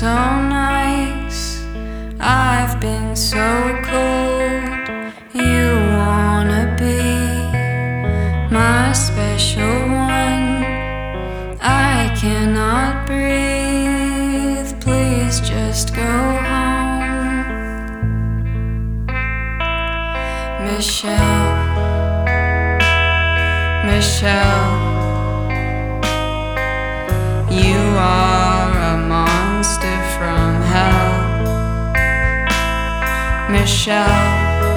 so nice, I've been so cold. You wanna be my special one. I cannot breathe, please just go home. Michelle, Michelle, you are a monster from hell. Michelle,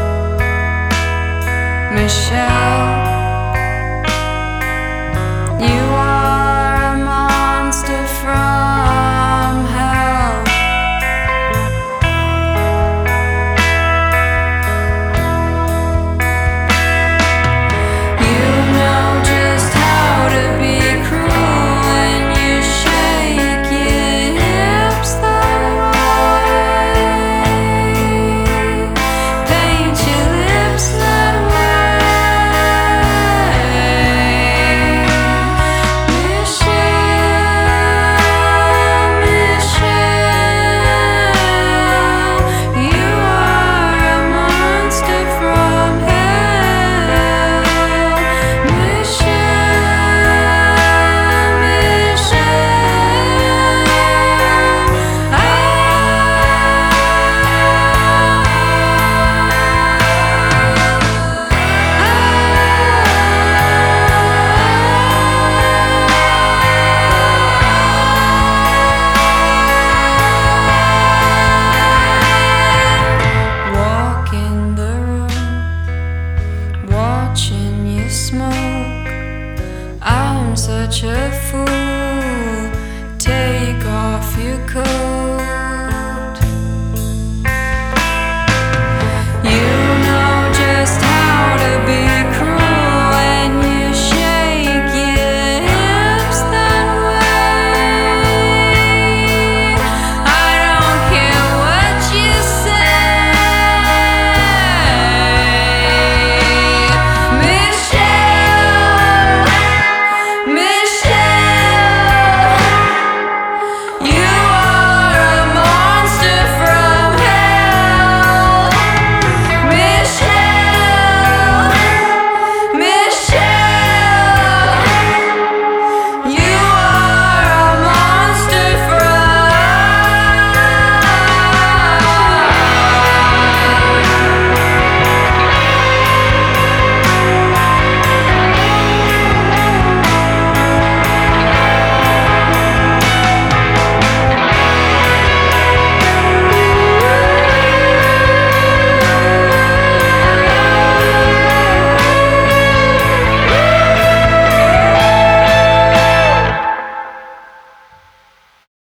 Michelle, you are a monster from hell. You know just how to be cruel when you shake your hips that way, paint your lips that way. Michelle, Michelle, you are a monster from hell. Michelle, walk in the room, watching you smoke. I'm such a fool. Take off your coat.